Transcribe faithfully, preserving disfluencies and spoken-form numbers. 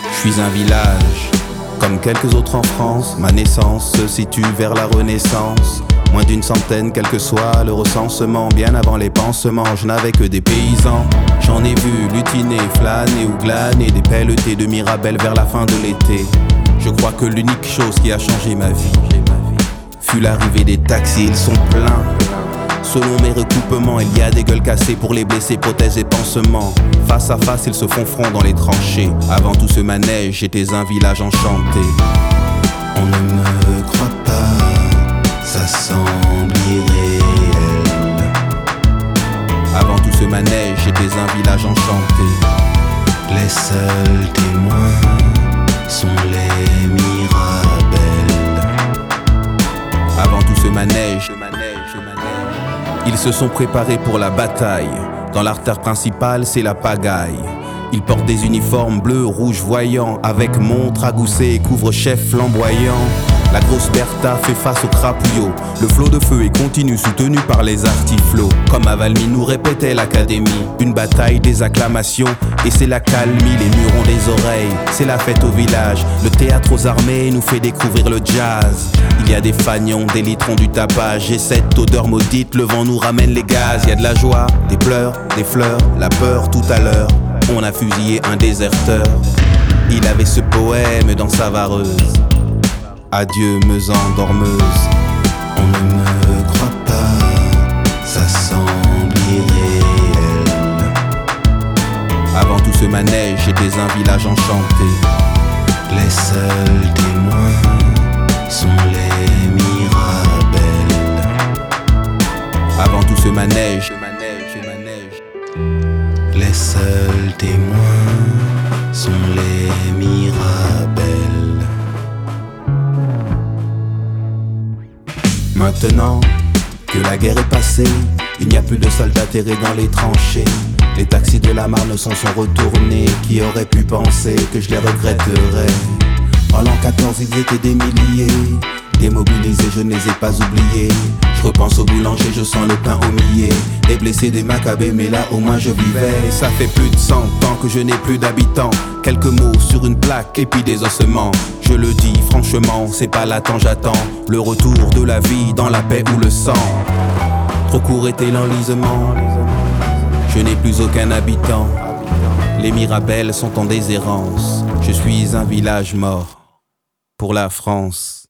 Je suis un village, comme quelques autres en France. Ma naissance se situe vers la Renaissance. Moins d'une centaine, quel que soit le recensement. Bien avant les pansements, je n'avais que des paysans. J'en ai vu lutiner, flâner ou glaner des pelletés de Mirabelle vers la fin de l'été. Je crois que l'unique chose qui a changé ma vie fut l'arrivée des taxis, ils sont pleins. Selon mes recoupements, il y a des gueules cassées pour les blessés, prothèses et pansements. Face à face, ils se font front dans les tranchées. Avant tout ce manège, j'étais un village enchanté. On ne me croit pas, ça semble irréel. Avant tout ce manège, j'étais un village enchanté. Les seuls témoins sont les Mirabelles. Avant tout ce manège, ils se sont préparés pour la bataille. Dans l'artère principale, c'est la pagaille. Ils portent des uniformes bleus, rouges voyants, avec montre agoussée et couvre-chef flamboyant. La grosse Bertha fait face au crapouillot. Le flot de feu est continu, soutenu par les artiflots. Comme à Valmy nous répétait l'académie, une bataille des acclamations. Et c'est la calmie, les murs ont des oreilles. C'est la fête au village, le théâtre aux armées nous fait découvrir le jazz. Il y a des fagnons, des litrons, du tapage. Et cette odeur maudite, le vent nous ramène les gaz. Il y a de la joie, des pleurs, des fleurs, la peur tout à l'heure. On a fusillé un déserteur. Il avait ce poème dans sa vareuse. Adieu, meuse endormeuse. On ne me croit pas, ça semble irréel. Avant tout ce manège, j'étais un village enchanté. Les seuls témoins sont les Mirabelles. Avant tout ce manège, les seuls témoins sont les Mirabelles. Maintenant que la guerre est passée, il n'y a plus de soldats terrés dans les tranchées. Les taxis de la Marne s'en sont retournés. Qui aurait pu penser que je les regretterais? En l'an quatorze, ils étaient des milliers. Démobilisés, je ne les ai pas oubliés. Je repense au boulanger, je sens le pain au millet. Des blessés, des macabées, mais là au moins je vivais. Ça fait plus de cent ans que je n'ai plus d'habitants. Quelques mots sur une plaque et puis des ossements. Je le dis franchement, c'est pas latent, j'attends le retour de la vie dans la paix ou le sang. Trop court était l'enlisement, je n'ai plus aucun habitant. Les Mirabelles sont en déshérence. Je suis un village mort pour la France.